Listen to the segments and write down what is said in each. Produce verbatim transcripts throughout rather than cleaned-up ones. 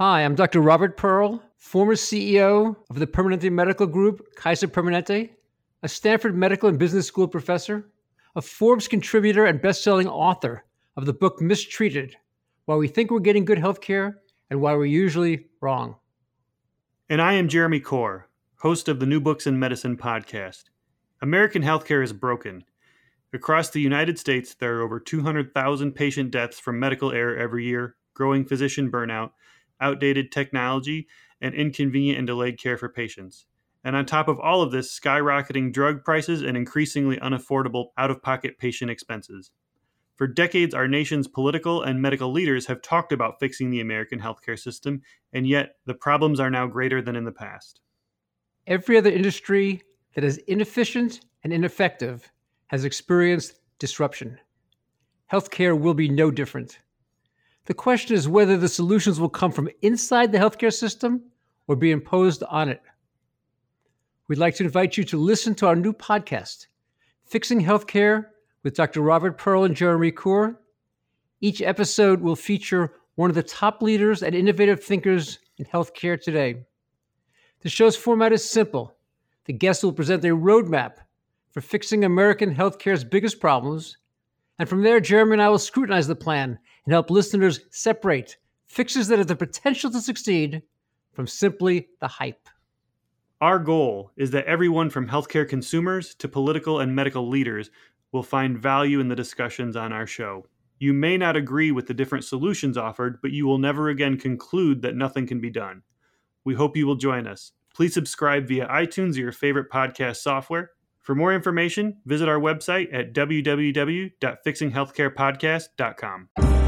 Hi, I'm Doctor Robert Pearl, former C E O of the Permanente Medical Group, Kaiser Permanente, a Stanford Medical and Business School professor, a Forbes contributor and best-selling author of the book Mistreated, Why We Think We're Getting Good Healthcare and Why We're Usually Wrong. And I am Jeremy Corr, host of the New Books in Medicine podcast. American healthcare is broken. Across the United States, there are over two hundred thousand patient deaths from medical error every year, growing physician burnout, outdated technology, and inconvenient and delayed care for patients. And on top of all of this, skyrocketing drug prices and increasingly unaffordable out-of-pocket patient expenses. For decades, our nation's political and medical leaders have talked about fixing the American healthcare system, and yet the problems are now greater than in the past. Every other industry that is inefficient and ineffective has experienced disruption. Healthcare will be no different. The question is whether the solutions will come from inside the healthcare system or be imposed on it. We'd like to invite you to listen to our new podcast, Fixing Healthcare with Doctor Robert Pearl and Jeremy Corr. Each episode will feature one of the top leaders and innovative thinkers in healthcare today. The show's format is simple. The guests will present a roadmap for fixing American healthcare's biggest problems. And from there, Jeremy and I will scrutinize the plan and help listeners separate fixes that have the potential to succeed from simply the hype. Our goal is that everyone from healthcare consumers to political and medical leaders will find value in the discussions on our show. You may not agree with the different solutions offered, but you will never again conclude that nothing can be done. We hope you will join us. Please subscribe via iTunes or your favorite podcast software. For more information, visit our website at w w w dot fixing healthcare podcast dot com.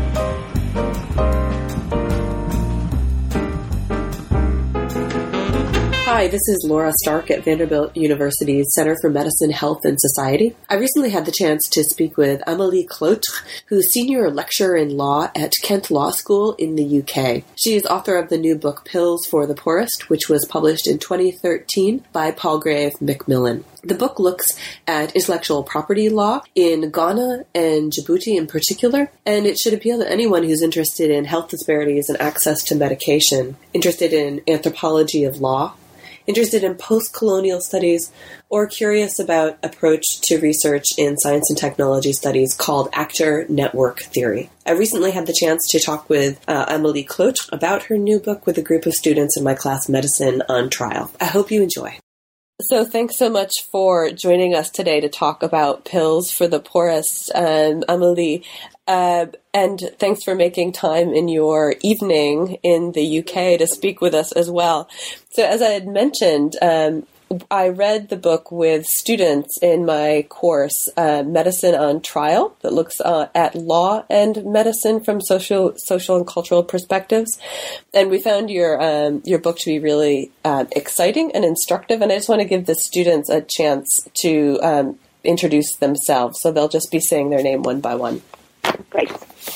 Hi, this is Laura Stark at Vanderbilt University's Center for Medicine, Health, and Society. I recently had the chance to speak with Amélie Clotre, who's senior lecturer in law at Kent Law School in the U K. She is author of the new book Pills for the Poorest, which was published in twenty thirteen by Palgrave Macmillan. The book looks at intellectual property law in Ghana and Djibouti in particular, and it should appeal to anyone who's interested in health disparities and access to medication, interested in anthropology of law, interested in post-colonial studies, or curious about approach to research in science and technology studies called actor network theory. I recently had the chance to talk with uh, Amélie Clotre about her new book with a group of students in my class Medicine on Trial. I hope you enjoy. So thanks so much for joining us today to talk about Pills for the Poorest, um, Amélie. Uh, and thanks for making time in your evening in the U K to speak with us as well. So as I had mentioned, um, I read the book with students in my course, uh, Medicine on Trial, that looks uh, at law and medicine from social, social and cultural perspectives. And we found your um, your book to be really uh, exciting and instructive. And I just want to give the students a chance to um, introduce themselves. So they'll just be saying their name one by one. Great.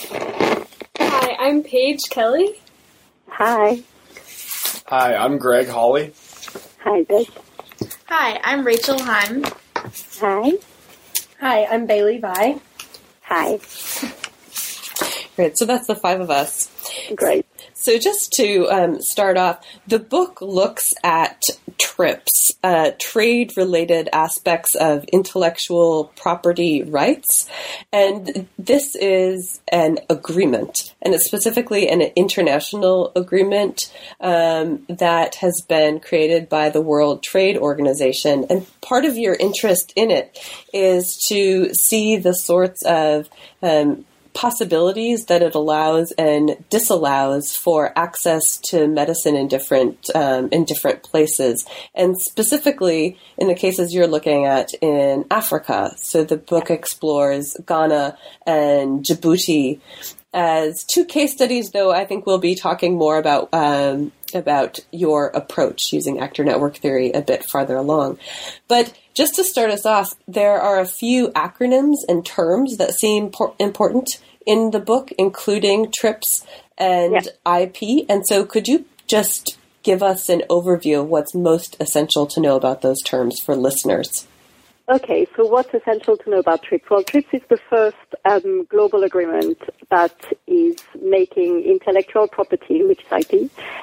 Hi, I'm Paige Kelly. Hi. Hi, I'm Greg Hawley. Hi, Greg. Hi, I'm Rachel Heim. Hi. Hi, I'm Bailey Vi. Hi. Great, so that's the five of us. Great. So just to um, start off, the book looks at TRIPS, uh, trade-related aspects of intellectual property rights, and this is an agreement, and it's specifically an international agreement um, that has been created by the World Trade Organization, and part of your interest in it is to see the sorts of um, possibilities that it allows and disallows for access to medicine in different um, in different places, and specifically in the cases you're looking at in Africa. So the book explores Ghana and Djibouti as two case studies, though I think we'll be talking more about um, about your approach using actor network theory a bit farther along. But just to start us off, there are a few acronyms and terms that seem por- important in the book, including TRIPS and yeah. I P. And so could you just give us an overview of what's most essential to know about those terms for listeners? Okay, so what's essential to know about TRIPS? Well, TRIPS is the first um, global agreement that is making intellectual property, which is I P,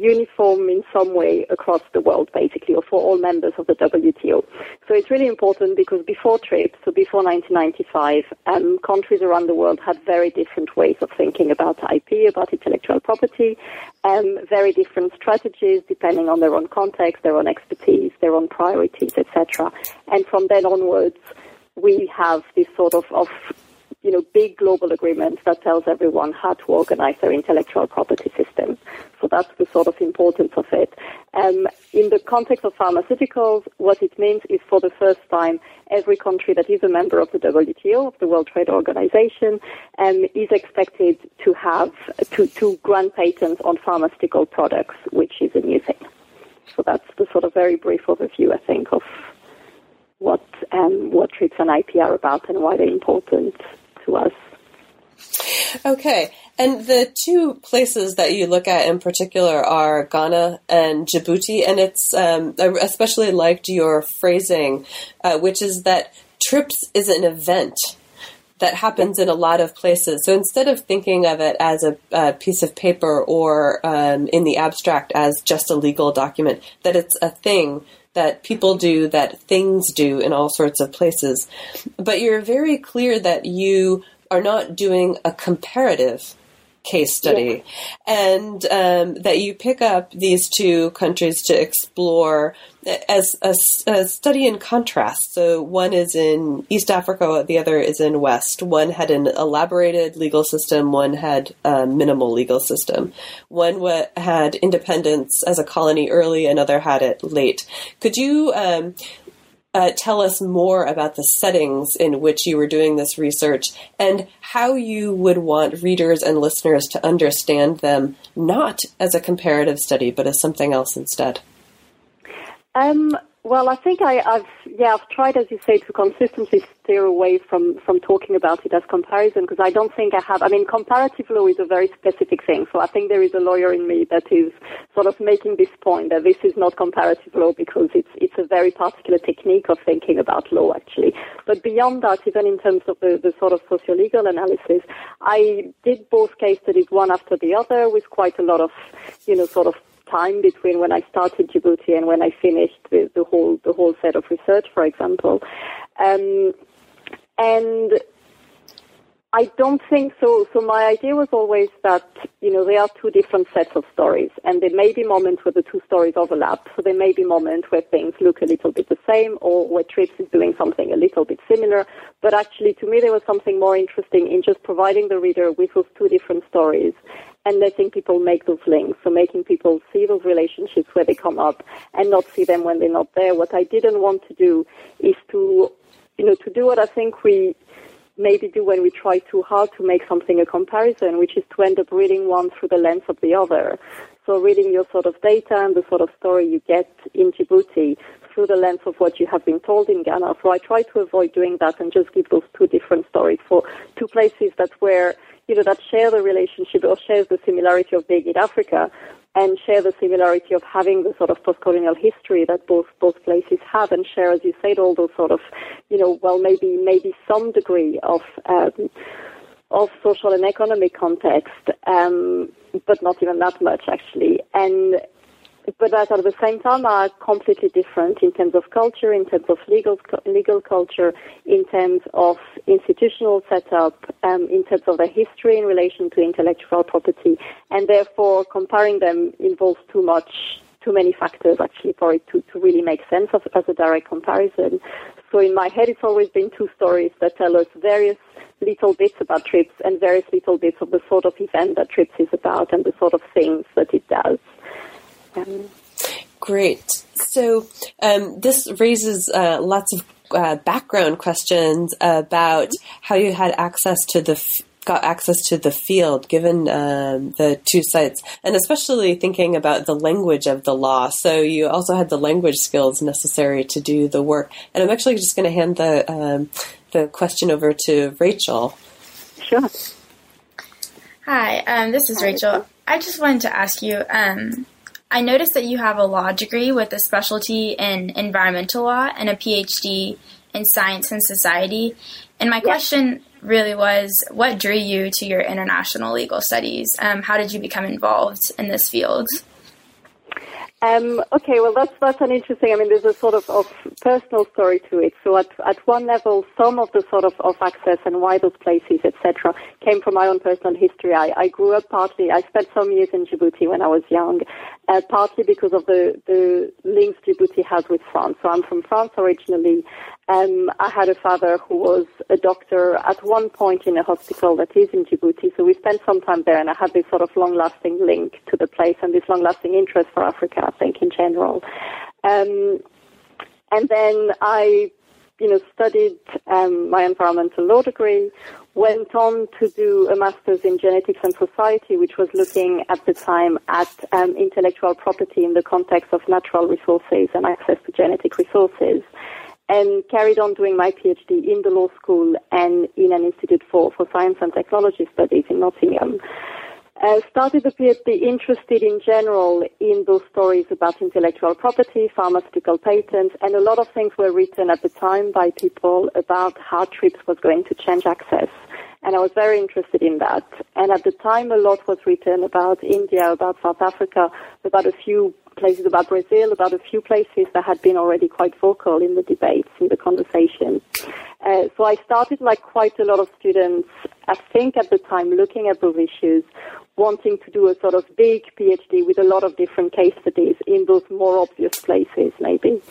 uniform in some way across the world, basically, or for all members of the W T O. So it's really important because before TRIPS, so before nineteen ninety-five, um, countries around the world had very different ways of thinking about I P, about intellectual property, um, very different strategies depending on their own context, their own expertise, their own priorities, et cetera. And from then onwards, we have this sort of, of you know, big global agreement that tells everyone how to organize their intellectual property system. So that's the sort of importance of it. Um, in the context of pharmaceuticals, what it means is for the first time, every country that is a member of the W T O, of the World Trade Organization, um, is expected to have, to, to grant patents on pharmaceutical products, which is a new thing. So that's the sort of very brief overview, I think, of what, um, what TRIPS and I P are about and why they're important to us. Okay, and the two places that you look at in particular are Ghana and Djibouti, and it's um, I especially liked your phrasing, uh, which is that TRIPS is an event that happens in a lot of places. So instead of thinking of it as a, a piece of paper or um, in the abstract as just a legal document, that it's a thing that people do, that things do in all sorts of places. But you're very clear that you are not doing a comparative case study, yeah. and um, that you pick up these two countries to explore as a, a study in contrast. So one is in East Africa, the other is in West. One had an elaborated legal system, one had a minimal legal system. One w- had independence as a colony early, another had it late. Could you um, Uh, tell us more about the settings in which you were doing this research and how you would want readers and listeners to understand them, not as a comparative study, but as something else instead? Um, well, I think I, I've, yeah, I've tried, as you say, to consistently steer away from, from talking about it as comparison, because I don't think I have, I mean, comparative law is a very specific thing, so I think there is a lawyer in me that is sort of making this point that this is not comparative law because it's, it's a very particular technique of thinking about law, actually. But beyond that, even in terms of the, the sort of socio-legal analysis, I did both case studies one after the other with quite a lot of, you know, sort of time between when I started Djibouti and when I finished the, the whole the whole set of research, for example. Um, and I don't think so. So my idea was always that, you know, there are two different sets of stories, and there may be moments where the two stories overlap. So there may be moments where things look a little bit the same, or where TRIPS is doing something a little bit similar. But actually, to me, there was something more interesting in just providing the reader with those two different stories and letting people make those links. So making people see those relationships where they come up and not see them when they're not there. What I didn't want to do is to, you know, to do what I think we maybe do when we try too hard to make something a comparison, which is to end up reading one through the lens of the other. So reading your sort of data and the sort of story you get in Djibouti through the lens of what you have been told in Ghana. So I try to avoid doing that and just give those two different stories for two places that were, you know, that share the relationship or share the similarity of being in Africa and share the similarity of having the sort of post-colonial history that both both places have, and share, as you said, all those sort of, you know, well, maybe maybe some degree of um, of social and economic context, um, but not even that much, actually. And but that at the same time are completely different in terms of culture, in terms of legal legal culture, in terms of institutional setup, um, in terms of their history in relation to intellectual property, and therefore comparing them involves too much, too many factors actually for it to, to really make sense of as a direct comparison. So in my head, it's always been two stories that tell us various little bits about TRIPS and various little bits of the sort of event that TRIPS is about and the sort of things that it does. Um, Great. So um, this raises uh, lots of uh, background questions about how you had access to the f- got access to the field, given um, the two sites, and especially thinking about the language of the law. So you also had the language skills necessary to do the work. And I'm actually just going to hand the um, the question over to Rachel. Sure. Hi, um, this is Rachel. I just wanted to ask you. Um, I noticed that you have a law degree with a specialty in environmental law and a P H D in science and society. And my yes. question really was, what drew you to your international legal studies? Um, how did you become involved in this field? Um, okay, well, that's that's an interesting. I mean, there's a sort of, of personal story to it. So, at at one level, some of the sort of, of access and why those places, et cetera, came from my own personal history. I, I grew up partly. I spent some years in Djibouti when I was young, uh, partly because of the the links Djibouti has with France. So, I'm from France originally. Um, I had a father who was a doctor at one point in a hospital that is in Djibouti. So, we spent some time there, and I had this sort of long-lasting link to the place and this long-lasting interest for Africa, I think, in general. Um, and then I, you know, studied um, my environmental law degree, went on to do a master's in genetics and society, which was looking at the time at um, intellectual property in the context of natural resources and access to genetic resources, and carried on doing my PhD in the law school and in an institute for, for science and technology studies in Nottingham. Uh, started the PhD interested in general in those stories about intellectual property, pharmaceutical patents, and a lot of things were written at the time by people about how TRIPS was going to change access. And I was very interested in that. And at the time, a lot was written about India, about South Africa, about a few places, about Brazil, about a few places that had been already quite vocal in the debates, in the conversation. Uh, so I started, like quite a lot of students, I think at the time, looking at those issues, wanting to do a sort of big PhD with a lot of different case studies in those more obvious places, maybe.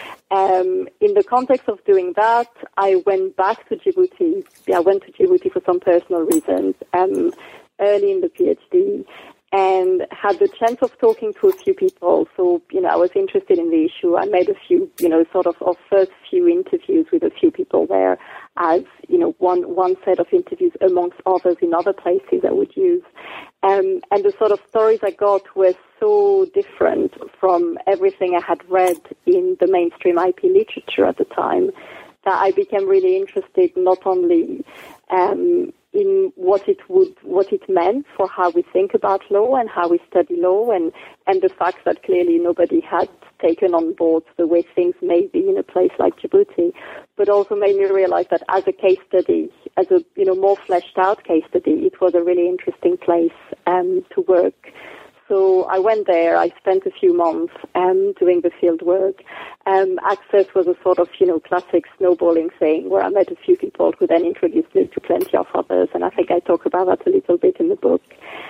Um, in the context of doing that, I went back to Djibouti. Yeah, I went to Djibouti for some personal reasons um, early in the PhD, and had the chance of talking to a few people. So, you know, I was interested in the issue. I made a few, you know, sort of, of first few interviews with a few people there as, you know, one, one set of interviews amongst others in other places I would use. Um, and the sort of stories I got were so different from everything I had read in the mainstream I P literature at the time that I became really interested not only um, in what it would, what it meant for how we think about law and how we study law, and, and the fact that clearly nobody had taken on board the way things may be in a place like Djibouti, but also made me realize that as a case study, as a, you know, more fleshed out case study, it was a really interesting place um, to work. So I went there. I spent a few months um, doing the field work. Um, Access was a sort of, you know, classic snowballing thing where I met a few people who then introduced me to plenty of others, and I think I talk about that a little bit in the book.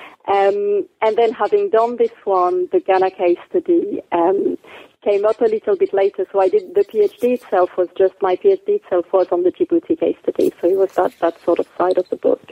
Um, and then having done this one, the Ghana case study um, came up a little bit later. So I did, the PhD itself was just, my PhD itself was on the Djibouti case study. So it was that, that sort of side of the book.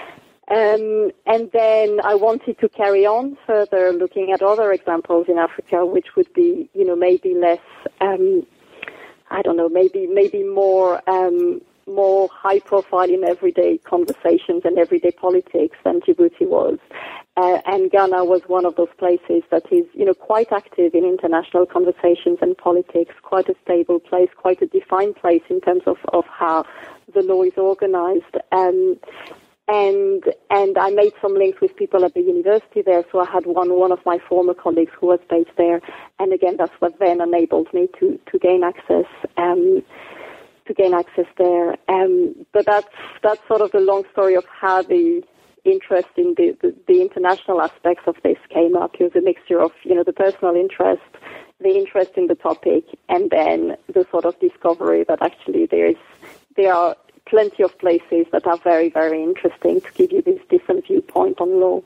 Um, and then I wanted to carry on further looking at other examples in Africa, which would be, you know, maybe less, um, I don't know, maybe, maybe more, um, more high profile in everyday conversations and everyday politics than Djibouti was. Uh, and Ghana was one of those places that is, you know, quite active in international conversations and politics, quite a stable place, quite a defined place in terms of, of how the law is organized. Um, And and I made some links with people at the university there. So I had one one of my former colleagues who was based there, and again that's what then enabled me to to gain access um, to gain access there. Um, but that's that's sort of the long story of how the interest in the, the the international aspects of this came up. It was a mixture of, you know, the personal interest, the interest in the topic, and then the sort of discovery that actually there is there are plenty of places that are very, very interesting to give you this different viewpoint on law.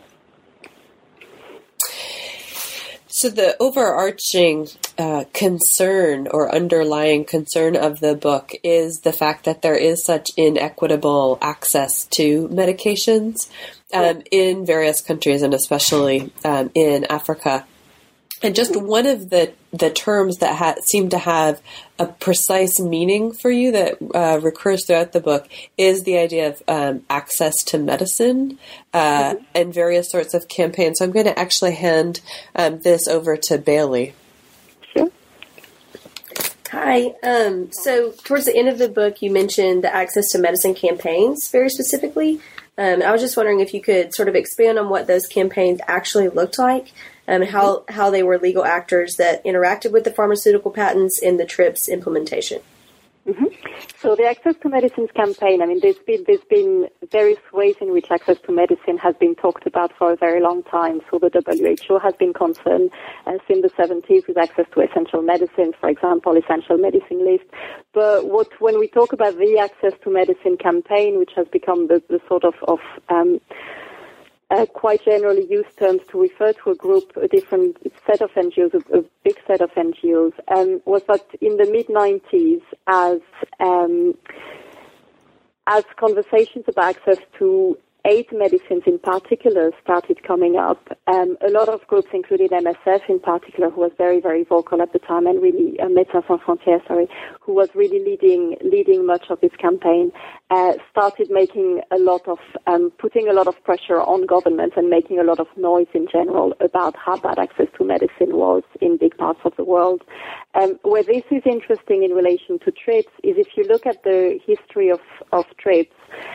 So the overarching uh, concern or underlying concern of the book is the fact that there is such inequitable access to medications um, in various countries, and especially um, in Africa. And just one of the, the terms that ha- seem to have a precise meaning for you that uh, recurs throughout the book is the idea of um, access to medicine uh, mm-hmm. and various sorts of campaigns. So I'm going to actually hand um, this over to Bailey. Sure. Hi. Um, so towards the end of the book, you mentioned the access to medicine campaigns very specifically. Um, I was just wondering if you could sort of expand on what those campaigns actually looked like. Um, how, how they were legal actors that interacted with the pharmaceutical patents in the TRIPS implementation. Mm-hmm. So the Access to Medicines campaign, I mean, there's been, there's been various ways in which access to medicine has been talked about for a very long time. So the W H O has been concerned uh, since the seventies with access to essential medicines, for example, essential medicine list. But what, when we talk about the Access to Medicine campaign, which has become the, the sort of, of um, Uh, quite generally used terms to refer to a group, a different set of N G Os, a, a big set of N G Os, um, was that in the mid nineties, as um, as conversations about access to AIDS medicines in particular started coming up, um, a lot of groups, including M S F in particular, who was very, very vocal at the time, and really uh, Médecins Sans Frontières, sorry, who was really leading leading much of this campaign, uh, started making a lot of, um, putting a lot of pressure on governments and making a lot of noise in general about how bad access to medicine was in big parts of the world. Um, where this is interesting in relation to TRIPS is if you look at the history of, of TRIPS,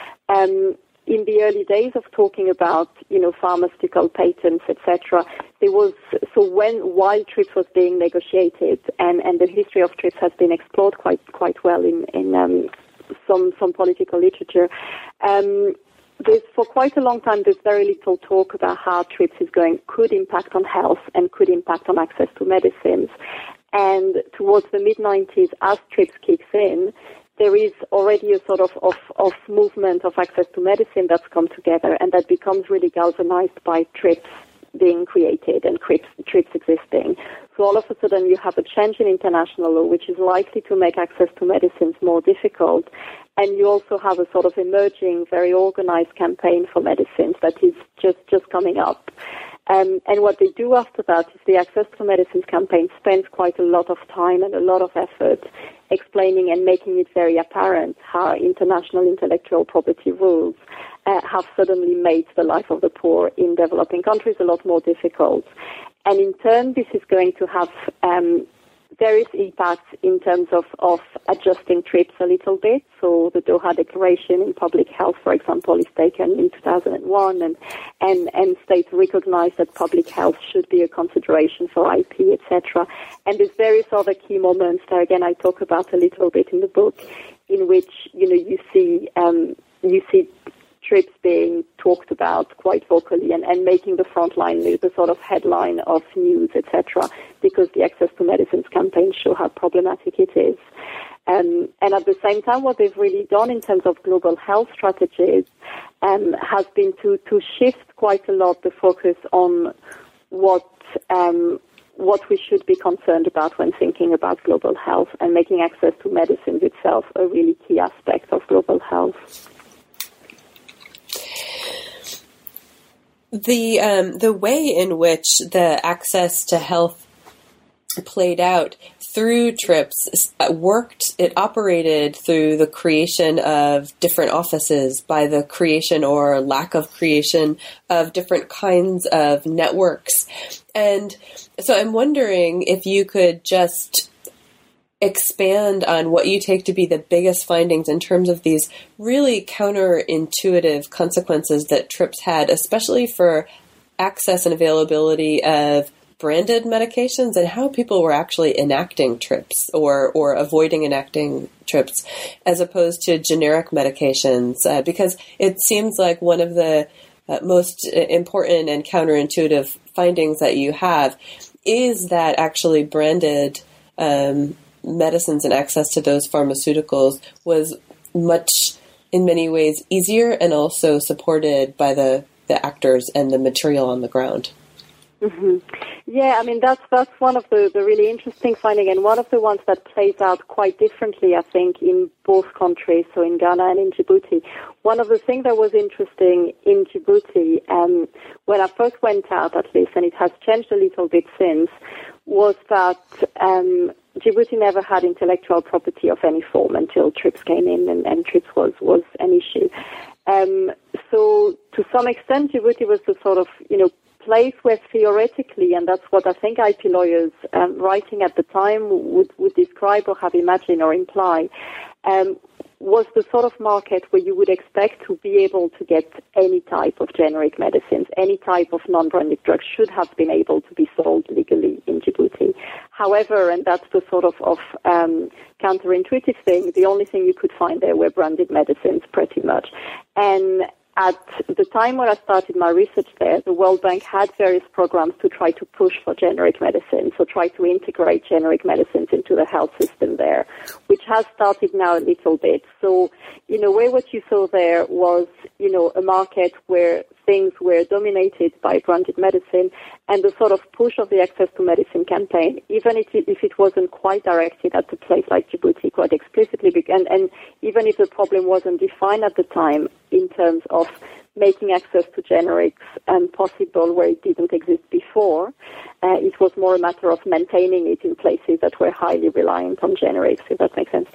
um, in the early days of talking about, you know, pharmaceutical patents, et cetera, there was, so when, while TRIPS was being negotiated, and, and the history of TRIPS has been explored quite, quite well in, in, um, some, some political literature, um, there's, for quite a long time, there's very little talk about how TRIPS is going, could impact on health and could impact on access to medicines. And towards the mid nineties, as TRIPS kicks in, there is already a sort of, of, of movement of access to medicine that's come together, and that becomes really galvanized by TRIPS being created and TRIPS, TRIPS existing. So all of a sudden you have a change in international law, which is likely to make access to medicines more difficult. And you also have a sort of emerging, very organized campaign for medicines that is just, just coming up. Um, and what they do after that is the Access to Medicines campaign spends quite a lot of time and a lot of effort explaining and making it very apparent how international intellectual property rules uh, have suddenly made the life of the poor in developing countries a lot more difficult. And in turn, this is going to have um, various impacts in terms of, of adjusting TRIPS a little bit. So the Doha Declaration in Public Health, for example, is taken in two thousand one, and, and, and states recognize that public health should be a consideration for I P, et cetera. And there's various other key moments that, again, I talk about a little bit in the book, in which, you know, you see, um, you see TRIPS being talked about quite vocally and, and making the frontline news, the sort of headline of news, et cetera, because the Access to Medicines campaign show how problematic it is. Um, and at the same time, what they've really done in terms of global health strategies um, has been to, to shift quite a lot the focus on what um, what we should be concerned about when thinking about global health, and making access to medicines itself a really key aspect of global health. The um, the way in which the access to health played out through TRIPS worked, it operated through the creation of different offices, by the creation or lack of creation of different kinds of networks. And so I'm wondering if you could just expand on what you take to be the biggest findings in terms of these really counterintuitive consequences that TRIPS had, especially for access and availability of branded medications, and how people were actually enacting TRIPS or, or avoiding enacting TRIPS as opposed to generic medications. Uh, because it seems like one of the uh, most important and counterintuitive findings that you have is that actually branded um, medicines and access to those pharmaceuticals was much, in many ways, easier and also supported by the, the actors and the material on the ground. Mm-hmm. Yeah, I mean, that's that's one of the, the really interesting findings, and one of the ones that plays out quite differently, I think, in both countries, so in Ghana and in Djibouti. One of the things that was interesting in Djibouti, um, when I first went out at least, and it has changed a little bit since, was that um, Djibouti never had intellectual property of any form until TRIPS came in, and, and TRIPS was, was an issue. Um, so to some extent, Djibouti was the sort of, you know, place where theoretically, and that's what I think I P lawyers um, writing at the time would, would describe or have imagined or imply, um, was the sort of market where you would expect to be able to get any type of generic medicines, any type of non-branded drugs should have been able to be sold legally in Djibouti. however, and that's the sort of, of um, counterintuitive thing, the only thing you could find there were branded medicines pretty much. And at the time when I started my research there, the World Bank had various programs to try to push for generic medicine, so try to integrate generic medicines into the health system there, which has started now a little bit. So, in a way, what you saw there was, you know, a market where things were dominated by branded medicine, and the sort of push of the Access to Medicine campaign, even if it, if it wasn't quite directed at a place like Djibouti quite explicitly, and, and even if the problem wasn't defined at the time in terms of making access to generics um, possible where it didn't exist before, uh, it was more a matter of maintaining it in places that were highly reliant on generics, if that makes sense.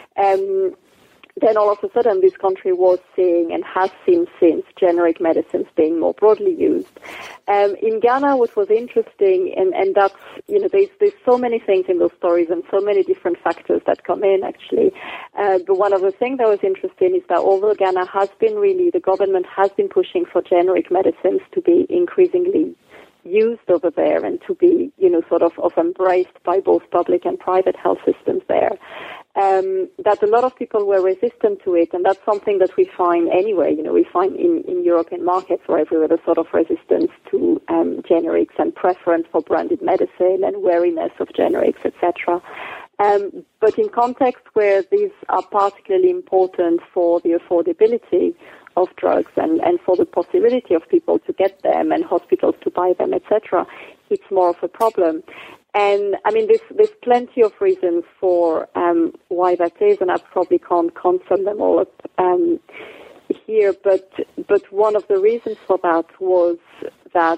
Um, Then all of a sudden, this country was seeing and has seen since generic medicines being more broadly used. Um, in Ghana, what was interesting, and, and that's, you know, there's, there's so many things in those stories and so many different factors that come in, actually. Uh, but one of the things that was interesting is that although Ghana has been really, the government has been pushing for generic medicines to be increasingly used over there and to be, you know, sort of, of embraced by both public and private health systems there. Um, that a lot of people were resistant to it, and that's something that we find anywhere. You know, we find in, in European markets or everywhere the sort of resistance to um, generics and preference for branded medicine and wariness of generics, et cetera. Um, but in contexts where these are particularly important for the affordability of drugs and, and for the possibility of people to get them and hospitals to buy them, et cetera, it's more of a problem. And, I mean, there's, there's plenty of reasons for um, why that is, and I probably can't confirm them all up, um, here, but but one of the reasons for that was that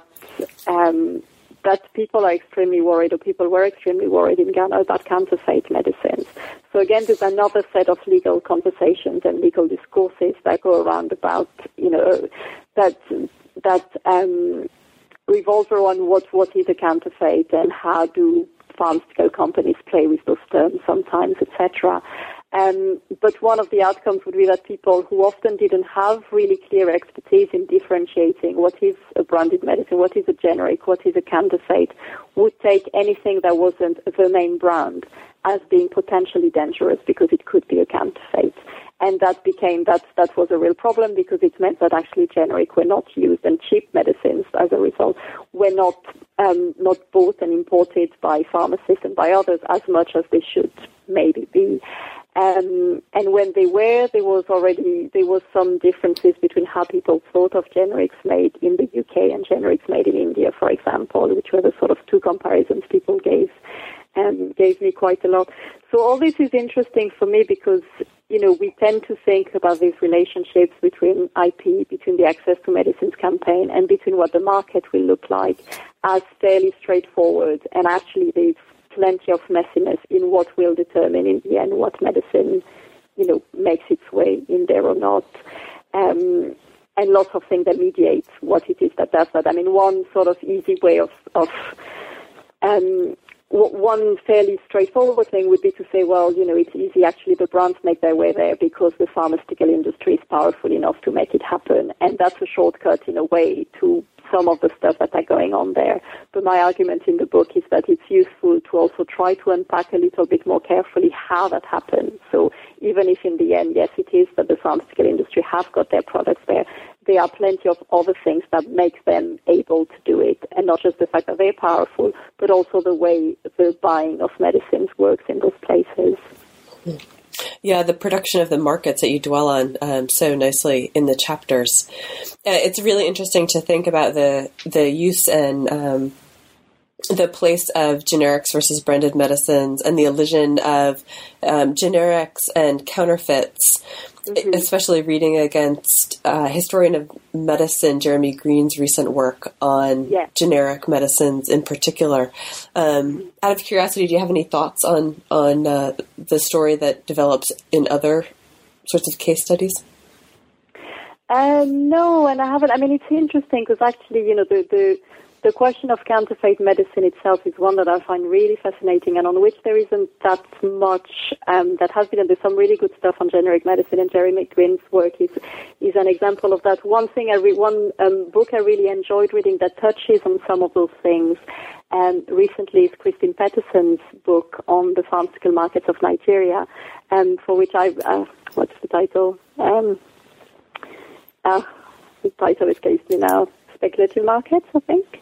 um, that people are extremely worried, or people were extremely worried in Ghana about counterfeit medicines. So again, there's another set of legal conversations and legal discourses that go around about, you know, that that um, revolve around what, what is a counterfeit and how do pharmaceutical companies play with those terms sometimes, et cetera. Um, but one of the outcomes would be that people who often didn't have really clear expertise in differentiating what is a branded medicine, what is a generic, what is a counterfeit, would take anything that wasn't the main brand as being potentially dangerous because it could be a counterfeit. And that became, that, that was a real problem because it meant that actually generic were not used, and cheap medicines, as a result, were not, um, not bought and imported by pharmacists and by others as much as they should maybe be. Um, and when they were, there was already, there was some differences between how people thought of generics made in the U K and generics made in India, for example, which were the sort of two comparisons people gave, um, gave me quite a lot. So all this is interesting for me because, you know, we tend to think about these relationships between I P, between the Access to Medicines campaign, and between what the market will look like as fairly straightforward. And actually there's plenty of messiness in what will determine in the end what medicine, you know, makes its way in there or not. Um, and lots of things that mediate what it is that does that. I mean, one sort of easy way of, of um, one fairly straightforward thing would be to say, well, you know, it's easy. Actually, the brands make their way there because the pharmaceutical industry is powerful enough to make it happen. And that's a shortcut in a way to some of the stuff that are going on there. But my argument in the book is that it's useful to also try to unpack a little bit more carefully how that happens. So even if in the end, yes, it is that the pharmaceutical industry have got their products there, there are plenty of other things that make them able to do it, and not just the fact that they're powerful, but also the way the buying of medicines works in those places. Yeah, the production of the markets that you dwell on um, so nicely in the chapters. Uh, it's really interesting to think about the the use and um, the place of generics versus branded medicines and the illusion of um, generics and counterfeits, mm-hmm. especially reading against uh, historian of medicine Jeremy Green's recent work on yeah. generic medicines in particular. Um, out of curiosity, do you have any thoughts on, on uh, the story that develops in other sorts of case studies? Uh, no, and I haven't. I mean, it's interesting because actually, you know, the, the The question of counterfeit medicine itself is one that I find really fascinating and on which there isn't that much um, that has been, and there's some really good stuff on generic medicine, and Jeremy Green's work is is an example of that. One thing, I re- one um, book I really enjoyed reading that touches on some of those things um, recently is Christine Peterson's book on the pharmaceutical markets of Nigeria, um, for which I, uh, what's the title? Um, uh, the title escapes me now. Speculative Markets, I think.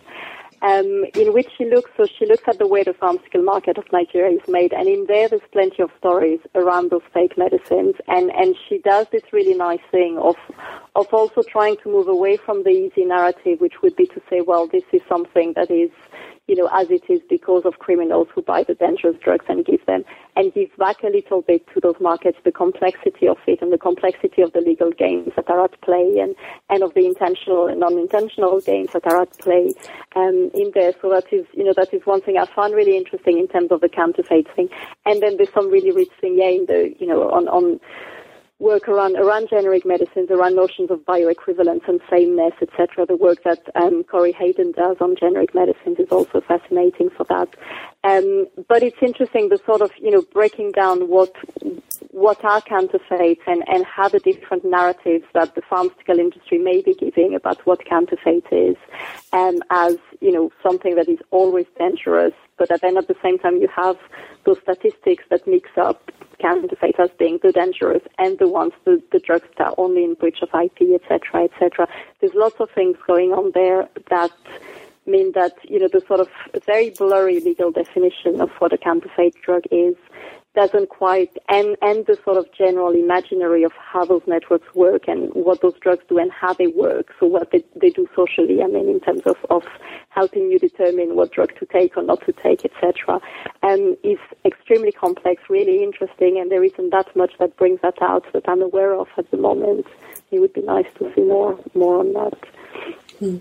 Um, in which she looks, so she looks at the way the pharmaceutical market of Nigeria is made, and in there there's plenty of stories around those fake medicines, and, and she does this really nice thing of of also trying to move away from the easy narrative, which would be to say, well, this is something that is, you know, as it is because of criminals who buy the dangerous drugs and give them, and give back a little bit to those markets the complexity of it and the complexity of the legal games that are at play, and, and of the intentional and non-intentional games that are at play um, in there. So that is, you know, that is one thing I found really interesting in terms of the counterfeit thing. And then there's some really rich thing, yeah, in the, you know, on, on work around around generic medicines, around notions of bioequivalence and sameness, et cetera. The work that um, Corey Hayden does on generic medicines is also fascinating for that. Um, but it's interesting, the sort of, you know, breaking down what what are counterfeits and, and how the different narratives that the pharmaceutical industry may be giving about what counterfeit is, um, as, you know, something that is always dangerous, but then at the same time you have those statistics that mix up counterfeit as being the dangerous and the ones, the, the drugs that are only in breach of I P, et cetera, et cetera. There's lots of things going on there that mean that, you know, the sort of very blurry legal definition of what a counterfeit drug is doesn't quite, and, and the sort of general imaginary of how those networks work and what those drugs do and how they work, so what they, they do socially, I mean, in terms of, of helping you determine what drug to take or not to take, et cetera, um, is extremely complex, really interesting, and there isn't that much that brings that out that I'm aware of at the moment. It would be nice to see more, more on that. Hmm.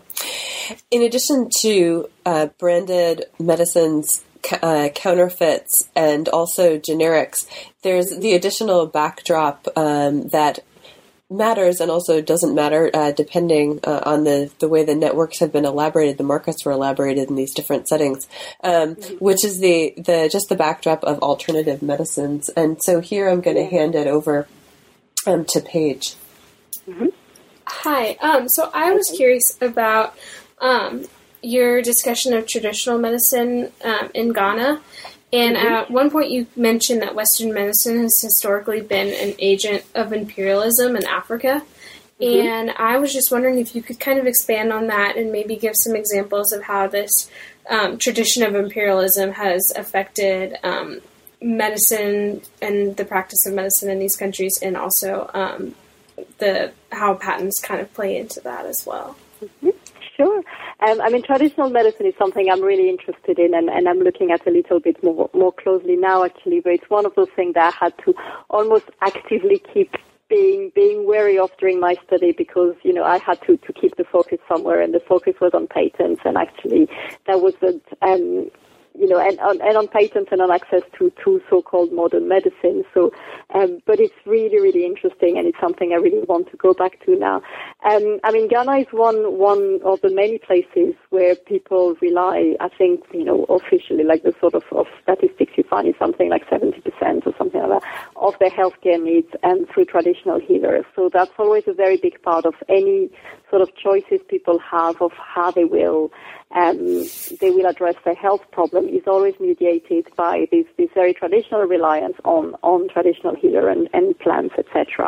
In addition to uh, branded medicines, Uh, counterfeits, and also generics, there's the additional backdrop um, that matters and also doesn't matter uh, depending uh, on the, the way the networks have been elaborated, the markets were elaborated in these different settings, um, which is the, the just the backdrop of alternative medicines. And so here I'm going to hand it over um, to Paige. Mm-hmm. Hi. Um, so I was curious about Um, your discussion of traditional medicine um, in Ghana. And mm-hmm. at one point you mentioned that Western medicine has historically been an agent of imperialism in Africa. Mm-hmm. And I was just wondering if you could kind of expand on that and maybe give some examples of how this um, tradition of imperialism has affected um, medicine and the practice of medicine in these countries, and also um, the how patents kind of play into that as well. Mm-hmm. Sure. Um, I mean, traditional medicine is something I'm really interested in, and, and I'm looking at a little bit more more closely now, actually. But it's one of those things that I had to almost actively keep being being wary of during my study, because, you know, I had to, to keep the focus somewhere, and the focus was on patents, and actually that wasn't, um, you know, and on, and on patents and on access to, to so-called modern medicine. So, um, but it's really, really interesting, and it's something I really want to go back to now. Um, I mean, Ghana is one, one of the many places where people rely, I think, you know, officially, like the sort of, of statistics you find is something like seventy percent or something like that of their healthcare needs and through traditional healers. So that's always a very big part of any sort of choices people have of how they will Um, they will address their health problem, is always mediated by this, this very traditional reliance on, on traditional healer and, and plants, et cetera.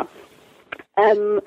Um,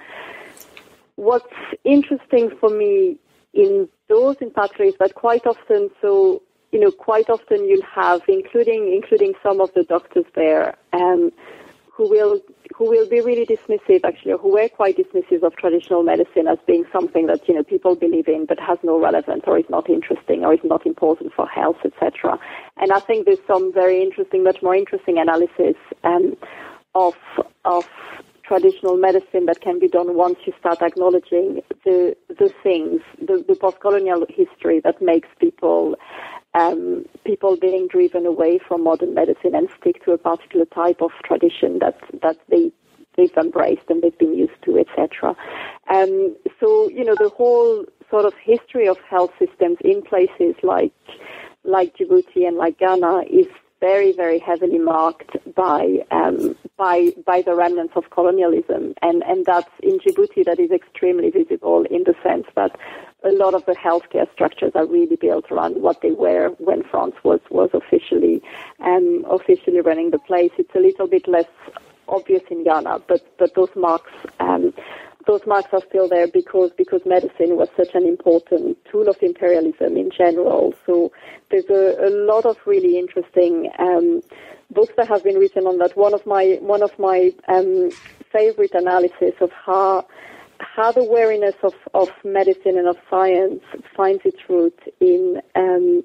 what's interesting for me in those in particular is that quite often, so, you know, quite often you'll have, including including some of the doctors there, um, who will who will be really dismissive, actually, or who were quite dismissive of traditional medicine as being something that, you know, people believe in but has no relevance or is not interesting or is not important for health, et cetera. And I think there's some very interesting, much more interesting analysis um, of of traditional medicine that can be done once you start acknowledging the the things, the, the post-colonial history that makes people Um, people being driven away from modern medicine and stick to a particular type of tradition that that they they've embraced and they've been used to, et cetera. Um, so, you know, the whole sort of history of health systems in places like like Djibouti and like Ghana is very, very heavily marked by um, by by the remnants of colonialism, and and that's in Djibouti that is extremely visible in the sense that a lot of the healthcare structures are really built around what they were when France was was officially um, officially running the place. It's a little bit less obvious in Ghana, but but those marks. Um, Those marks are still there because because medicine was such an important tool of imperialism in general. So there's a, a lot of really interesting um, books that have been written on that. One of my one of my um, favorite analysis of how how the wariness of, of medicine and of science finds its root in. Um,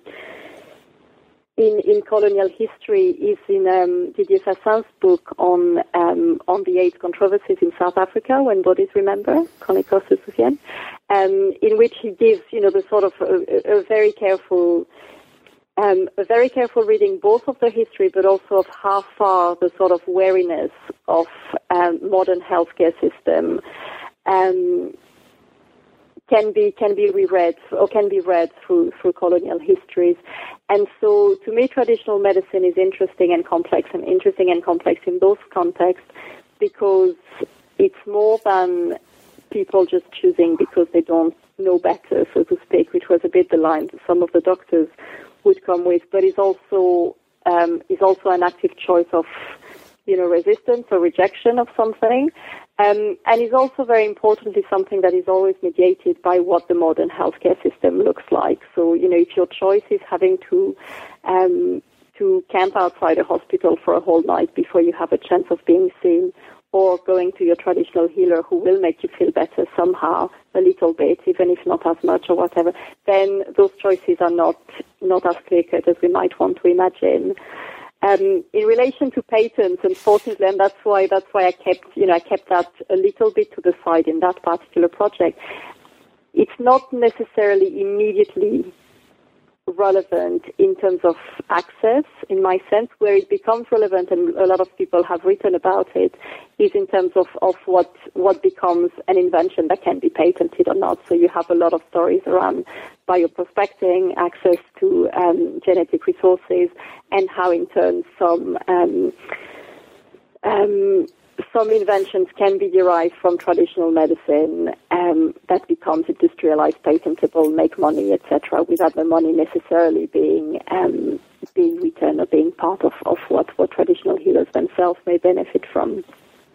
In, in colonial history is in um, Didier Fassin's book on um, on the AIDS controversies in South Africa, When Bodies Remember, Chroniques se souviennent, um, in which he gives, you know, the sort of a, a very careful, um, a very careful reading both of the history, but also of how far the sort of wariness of um, modern healthcare system um, can be can be reread or can be read through through colonial histories. And so, to me, traditional medicine is interesting and complex, and interesting and complex in those contexts because it's more than people just choosing because they don't know better, so to speak, which was a bit the line that some of the doctors would come with. But it's also um, is also an active choice of, you know, resistance or rejection of something. Um, and is also very importantly something that is always mediated by what the modern healthcare system looks like. So, you know, if your choice is having to um, to camp outside a hospital for a whole night before you have a chance of being seen, or going to your traditional healer who will make you feel better somehow, a little bit, even if not as much or whatever, then those choices are not not as clear-cut as we might want to imagine. Um, in relation to patents, unfortunately, and that's why that's why I kept you know I kept that a little bit to the side in that particular project. It's not necessarily immediately relevant in terms of access, in my sense. Where it becomes relevant, and a lot of people have written about it, is in terms of, of what what becomes an invention that can be patented or not. So you have a lot of stories around bioprospecting, access to um, genetic resources, and how in turn some um, um, some inventions can be derived from traditional medicine um, that becomes industrialized, patentable, make money, et cetera, without the money necessarily being um, being returned or being part of, of what, what traditional healers themselves may benefit from.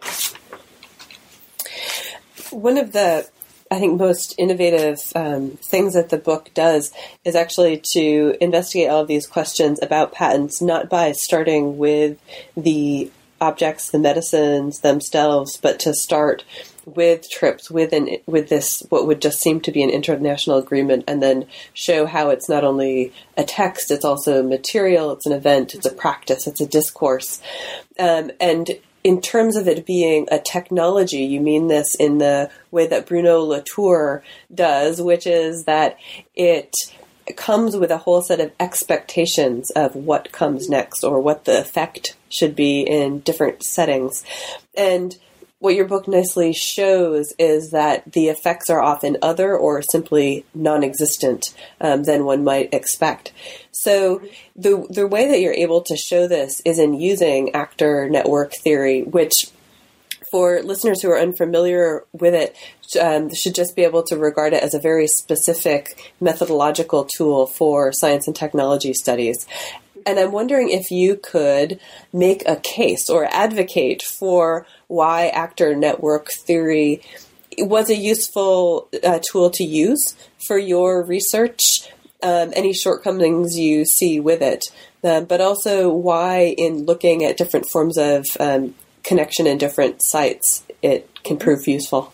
One of the, I think, most innovative um, things that the book does is actually to investigate all of these questions about patents, not by starting with the objects, the medicines themselves, but to start with TRIPS, with an with this what would just seem to be an international agreement, and then show how it's not only a text, it's also material, it's an event, it's a practice, it's a discourse. Um, and in terms of it being a technology, you mean this in the way that Bruno Latour does, which is that it comes with a whole set of expectations of what comes next or what the effect should be in different settings. And what your book nicely shows is that the effects are often other or simply non-existent um, than one might expect. So the the way that you're able to show this is in using actor network theory, which for listeners who are unfamiliar with it, um, should just be able to regard it as a very specific methodological tool for science and technology studies. And I'm wondering if you could make a case or advocate for why actor network theory was a useful uh, tool to use for your research, um, any shortcomings you see with it, uh, but also why in looking at different forms of um, connection in different sites, it can prove useful.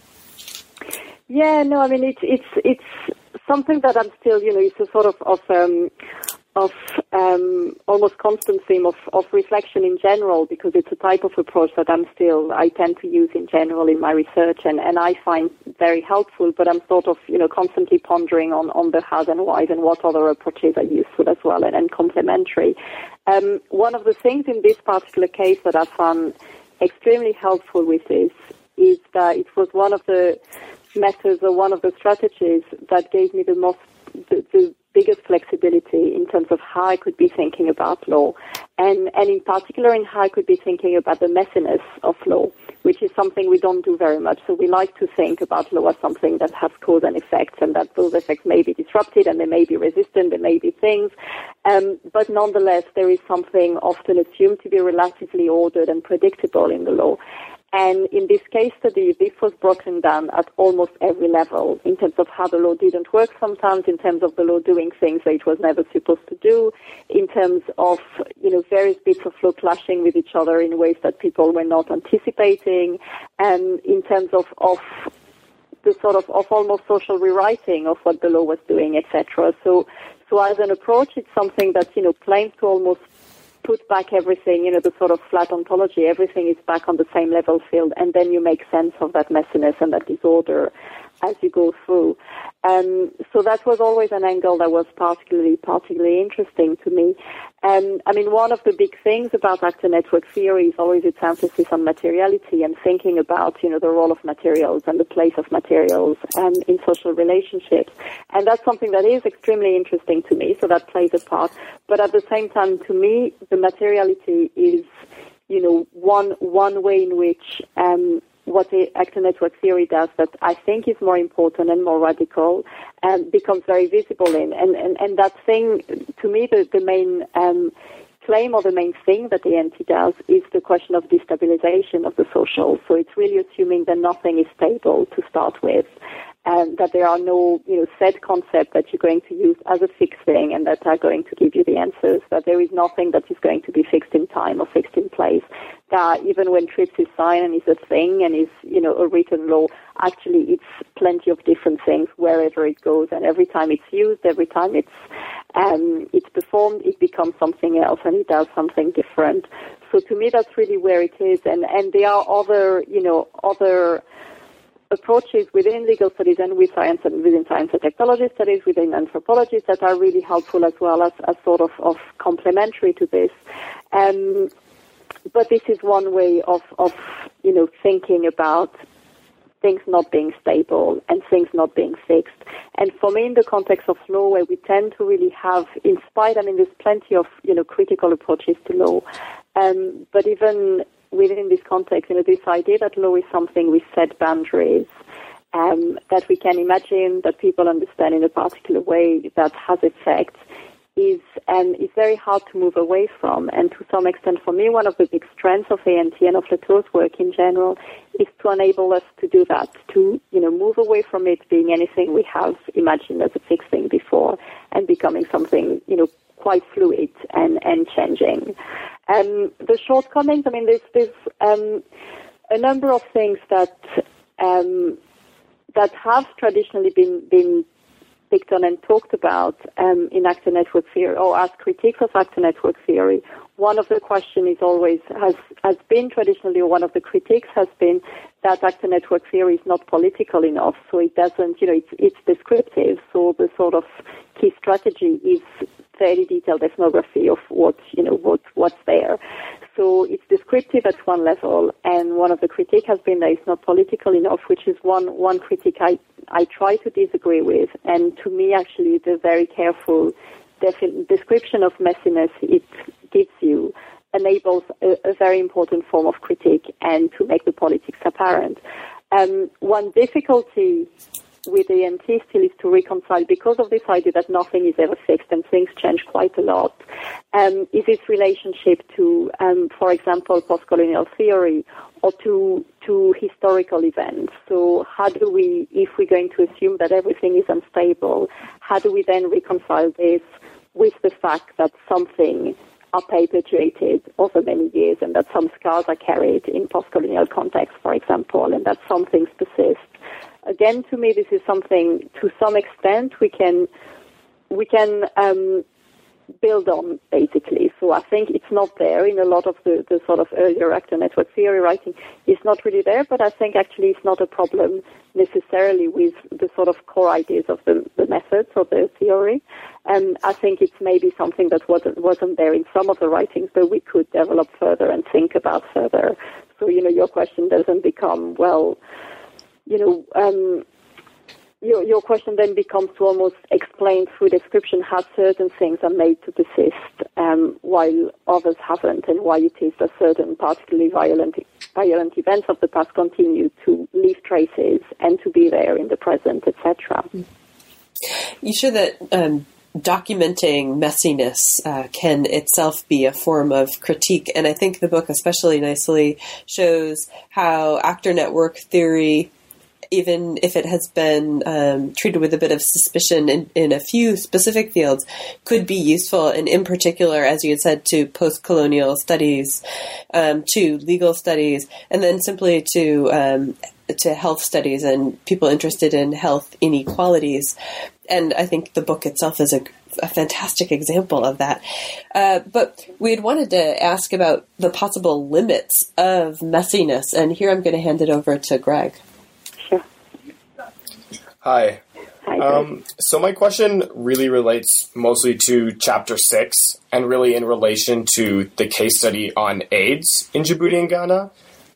Yeah, no, I mean, it's it's it's something that I'm still, you know, it's a sort of, of um, of um, almost constant theme of, of reflection in general, because it's a type of approach that I'm still, I tend to use in general in my research, and, and I find very helpful, but I'm sort of, you know, constantly pondering on, on the hows and whys and what other approaches are useful as well and, and complementary. Um, one of the things in this particular case that I found extremely helpful with this is that it was one of the methods or one of the strategies that gave me the most, the, the biggest flexibility in terms of how I could be thinking about law, and, and in particular in how I could be thinking about the messiness of law, which is something we don't do very much. So we like to think about law as something that has cause and effects, and that those effects may be disrupted and they may be resistant, there may be things. Um, but nonetheless, there is something often assumed to be relatively ordered and predictable in the law. And in this case study, this was broken down at almost every level in terms of how the law didn't work sometimes, in terms of the law doing things that it was never supposed to do, in terms of, you know, various bits of law clashing with each other in ways that people were not anticipating, and in terms of, of the sort of, of almost social rewriting of what the law was doing, et cetera. So, so as an approach, it's something that, you know, claims to almost put back everything, you know, the sort of flat ontology, everything is back on the same level field, and then you make sense of that messiness and that disorder as you go through. Um, so that was always an angle that was particularly, particularly interesting to me. Um, I mean, one of the big things about actor network theory is always its emphasis on materiality and thinking about, you know, the role of materials and the place of materials um, in social relationships. And that's something that is extremely interesting to me, so that plays a part. But at the same time, to me, the materiality is, you know, one one way in which um, what the actor network theory does that I think is more important and more radical and becomes very visible in. And, and, and that thing, to me, the, the main um, claim or the main thing that the N T does is the question of destabilization of the social. So it's really assuming that nothing is stable to start with, and that there are no, you know, set concepts that you're going to use as a fixed thing and that are going to give you the answers, that there is nothing that is going to be fixed in time or fixed in place. That even when TRIPS is signed and is a thing and is, you know, a written law, actually it's plenty of different things wherever it goes, and every time it's used, every time it's um, it's performed, it becomes something else and it does something different. So to me, that's really where it is, and and there are other, you know, other approaches within legal studies and with science and within science and technology studies, within anthropology, that are really helpful as well as, as sort of, of complementary to this. Um, but this is one way of, of, you know, thinking about things not being stable and things not being fixed. And for me, in the context of law, where we tend to really have, in spite, I mean, there's plenty of, you know, critical approaches to law, um, but even within this context, you know, this idea that law is something with set boundaries, um, that we can imagine, that people understand in a particular way, that has effects, is um, is very hard to move away from. And to some extent, for me, one of the big strengths of A N T and of Latour's work in general is to enable us to do that, to, you know, move away from it being anything we have imagined as a fixed thing before and becoming something, you know, quite fluid and, and changing. Um, the shortcomings, I mean, there's, there's um, a number of things that um, that have traditionally been, been picked on and talked about um, in actor network theory, or as critiques of actor network theory. One of the questions is always, has, has been traditionally, or one of the critiques has been that actor network theory is not political enough, so it doesn't, you know, it's, it's descriptive, so the sort of key strategy is fairly detailed ethnography of what, you know, what, what's there. So it's descriptive at one level, and one of the critiques has been that it's not political enough, which is one, one critique I, I try to disagree with. And to me, actually, the very careful defi- description of messiness it gives you enables a, a very important form of critique and to make the politics apparent. Um, one difficulty with A N T still is to reconcile, because of this idea that nothing is ever fixed and things change quite a lot, um, is its relationship to, um, for example, post-colonial theory or to to historical events. So how do we, if we're going to assume that everything is unstable, how do we then reconcile this with the fact that something are perpetuated over many years and that some scars are carried in post-colonial context, for example, and that some things persist? Again, to me, this is something, to some extent, we can we can um, build on, basically. So I think it's not there in a lot of the, the sort of earlier actor network theory writing. It's not really there, but I think actually it's not a problem necessarily with the sort of core ideas of the, the methods or the theory. And I think it's maybe something that wasn't, wasn't there in some of the writings, but we could develop further and think about further. So, you know, your question doesn't become, well, you know, um, your, your question then becomes to almost explain through description how certain things are made to persist um, while others haven't, and why it is that certain particularly violent violent events of the past continue to leave traces and to be there in the present, et cetera. You show that um, documenting messiness uh, can itself be a form of critique, and I think the book especially nicely shows how actor network theory, even if it has been um, treated with a bit of suspicion in, in a few specific fields, could be useful, and in particular, as you had said, to post-colonial studies, um, to legal studies, and then simply to um, to health studies and people interested in health inequalities. And I think the book itself is a, a fantastic example of that. Uh, but we had wanted to ask about the possible limits of messiness, and here I'm going to hand it over to Greg. Hi. Hi, um, so my question really relates mostly to Chapter six, and really in relation to the case study on AIDS in Djibouti and Ghana,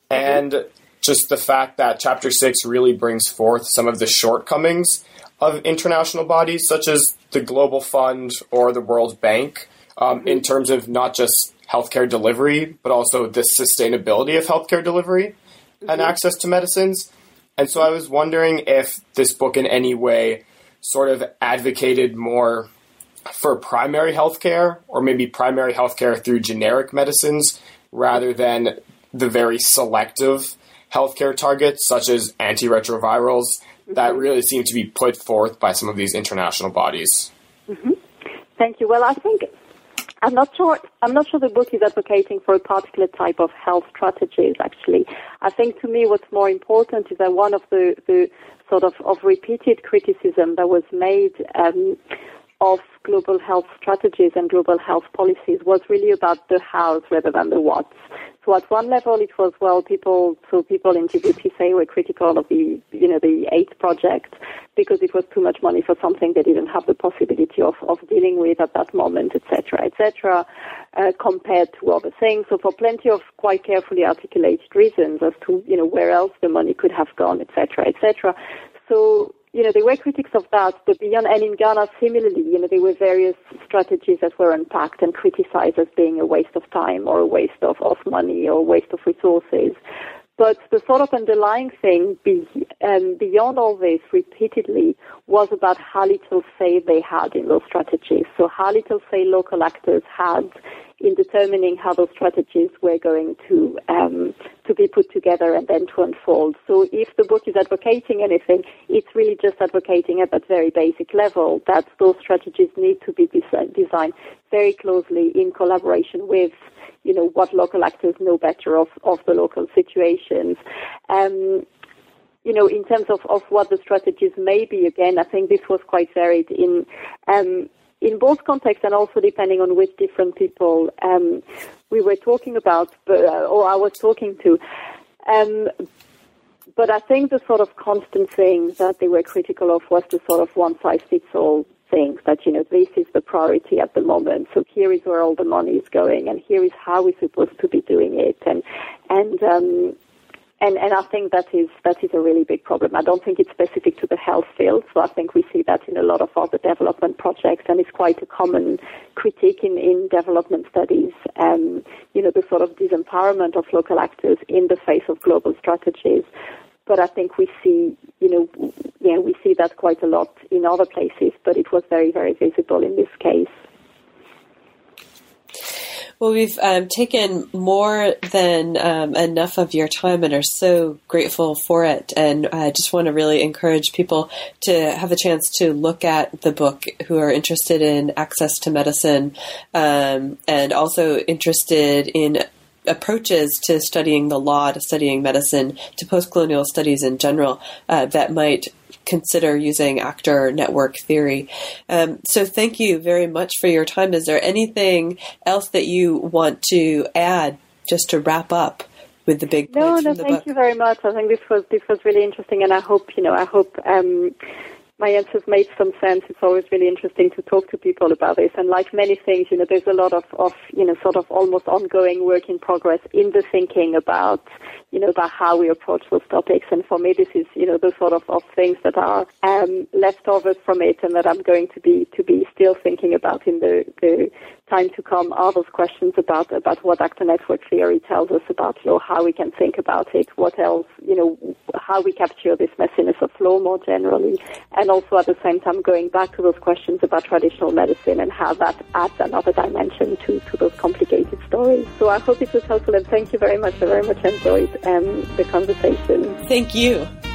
and just the fact that Chapter six really brings forth some of the shortcomings of international bodies such as the Global Fund or the World Bank um, in terms of not just healthcare delivery, but also the sustainability of healthcare delivery and access to medicines. And so I was wondering if this book in any way sort of advocated more for primary healthcare, or maybe primary healthcare through generic medicines, rather than the very selective healthcare targets, such as antiretrovirals, mm-hmm. that really seem to be put forth by some of these international bodies. Mm-hmm. Thank you. Well, I think I'm not sure. I'm not sure the book is advocating for a particular type of health strategies. Actually, I think to me what's more important is that one of the, the sort of, of repeated criticism that was made um, of global health strategies and global health policies was really about the hows rather than the whats. So at one level, it was, well, people, so people in Djibouti say were critical of the, you know, the AIDS project because it was too much money for something they didn't have the possibility of, of dealing with at that moment, et cetera, et cetera, uh, compared to other things. So for plenty of quite carefully articulated reasons as to, you know, where else the money could have gone, et cetera, et cetera. So, you know, there were critics of that, but beyond, and in Ghana, similarly, you know, there were various strategies that were unpacked and criticized as being a waste of time or a waste of, of money or a waste of resources. But the sort of underlying thing be, um, beyond all this repeatedly was about how little say they had in those strategies. So how little say local actors had in determining how those strategies were going to um, to be put together and then to unfold. So if the book is advocating anything, it's really just advocating at that very basic level that those strategies need to be des- designed very closely in collaboration with, you know, what local actors know better of, of the local situations. Um, you know, in terms of, of what the strategies may be, again, I think this was quite varied in um, in both contexts and also depending on which different people um, we were talking about, but, uh, or I was talking to. Um, but I think the sort of constant thing that they were critical of was the sort of one-size-fits-all thing, that, you know, this is the priority at the moment, so here is where all the money is going, and here is how we're supposed to be doing it. And, and, um, And, and I think that is that is a really big problem. I don't think it's specific to the health field, so I think we see that in a lot of other development projects, and it's quite a common critique in, in development studies, um, you know, the sort of disempowerment of local actors in the face of global strategies. But I think we see, you know, yeah, we see that quite a lot in other places, but it was very, very visible in this case. Well, we've um, taken more than um, enough of your time and are so grateful for it. And I just want to really encourage people to have a chance to look at the book who are interested in access to medicine um, and also interested in approaches to studying the law, to studying medicine, to post-colonial studies in general uh, that might consider using actor network theory. Um, so thank you very much for your time. Is there anything else that you want to add just to wrap up with the big points no, from no, the thank book? you very much. I think this was this was really interesting, and I hope, you know, I hope um, my answers made some sense. It's always really interesting to talk to people about this. And like many things, you know, there's a lot of, of, you know, sort of almost ongoing work in progress in the thinking about, you know, about how we approach those topics. And for me, this is, you know, the sort of, of things that are um, leftovers from it and that I'm going to be to be still thinking about in the, the time to come are those questions about, about what actor network theory tells us about, you know, how we can think about it, what else, you know, how we capture this messiness of flow more generally, and also at the same time going back to those questions about traditional medicine and how that adds another dimension to, to those complicated stories. So I hope it was helpful, and thank you very much. I very much enjoyed um, the conversation. Thank you.